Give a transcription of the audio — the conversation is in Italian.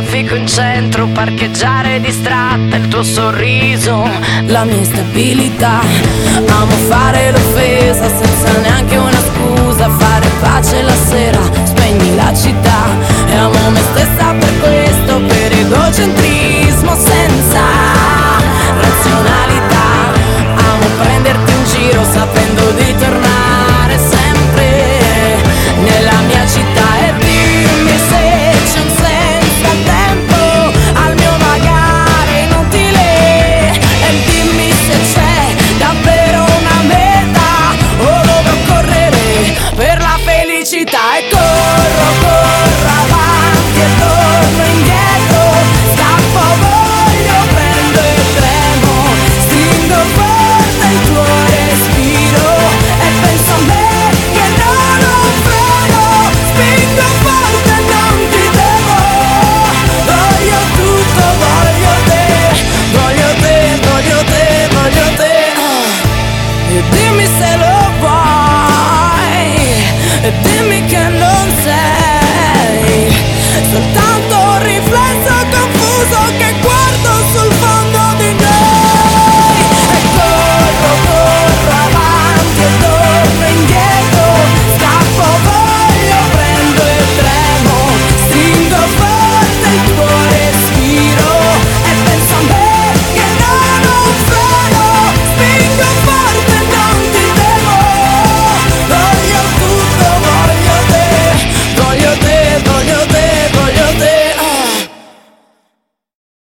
traffico in centro, parcheggiare distratta, il tuo sorriso, la mia instabilità. Amo fare l'offesa senza neanche una scusa, fare pace la sera, spegni la città. E amo me stessa per quel